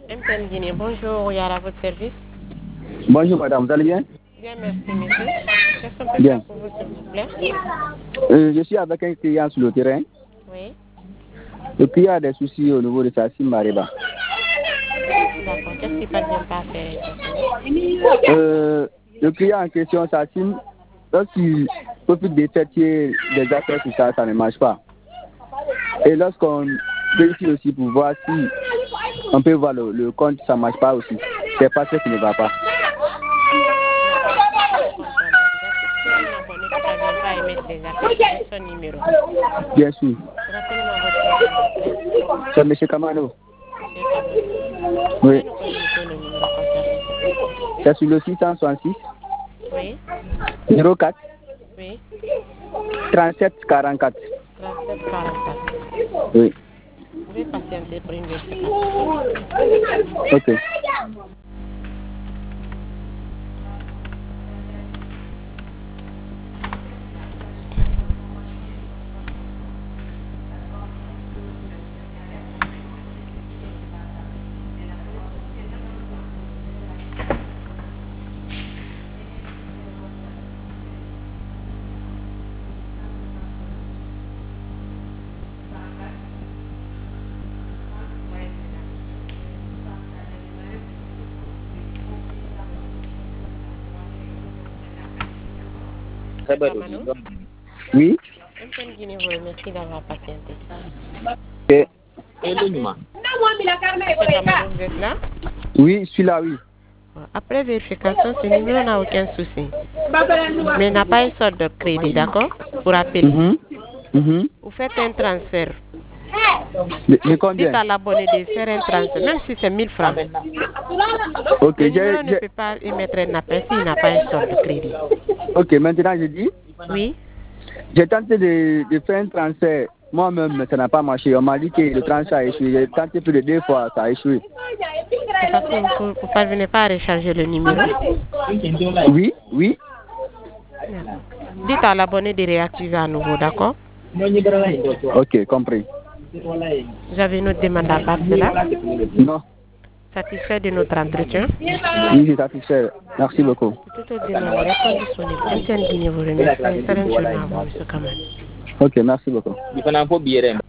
MTN Guinée, bonjour, Yara, à votre service. Bonjour madame, vous allez bien? Bien, merci monsieur. Qu'est-ce qu'on peut Bien. faire pour vous, s'il vous plaît? Je suis avec un client sur le terrain. Oui. Le client a des soucis au niveau de sa SIM Mariba. D'accord, qu'est-ce qu'il parvient pas à faire exactement? Le client en question, sa SIM, lorsqu'il profite d'effectuer des affaires sur ça, ça ne marche pas. Et lorsqu'on vérifie aussi pour voir si on peut voir le compte, ça ne marche pas aussi. C'est pas ce qui ne va pas. Abonné qui parvient pas à émettre des appels avec son numéro. Bien sûr. Rappelez-moi votre nom. C'est M. Kamano. Monsieur Kamano. Oui. Nous communiquer le numéro concerné. C'est sur le 666 Oui. 04 Oui. 37 44. 37 44. Oui. Vous pouvez patienter pour une vérification. Ok. Kamano. Oui. MTN Guinée vous remercie d'avoir patienté. Et... Monsieur Kamano, vous êtes là? Oui, je suis là, oui. Après vérification, ce numéro n'a aucun souci. Mais il n'a pas une sorte de crédit, d'accord? Pour appeler. Vous faites un transfert. De combien? Dites à l'abonné de faire un transfert, même si c'est 1000 francs. Ok, Le numéro ne peut pas émettre un appel s'il n'a pas une sorte de crédit. Ok, maintenant je dis. Oui. J'ai tenté de faire un transfert. Moi-même, mais ça n'a pas marché. On m'a dit que le transfert a échoué. J'ai tenté plus de 2 fois, ça a échoué. C'est parce que vous ne parvenez pas à recharger le numéro. Oui, oui. Dites à l'abonné de réactiver à nouveau, d'accord? Ok, compris. Vous avez une autre demande à part cela? Non. Satisfait de notre entretien? Oui, je suis satisfait. Merci beaucoup. Toute autre demande, répondez disponible. MTN Guinée vous remercie. Excellente journée à vous, M. Kamano. Ok, merci beaucoup.